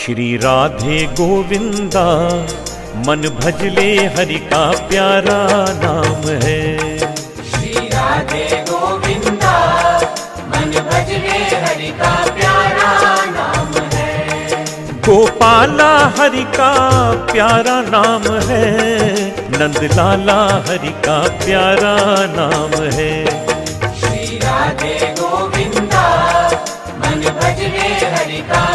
श्री राधे गोविंदा मन भजले हरि का प्यारा नाम है। श्री राधे गोविंदा मन भजले हरि का प्यारा नाम है। गोपाला हरि का प्यारा नाम है, नंदलाला हरि का प्यारा नाम है। श्री राधे गोविंदा मन भजले हरि का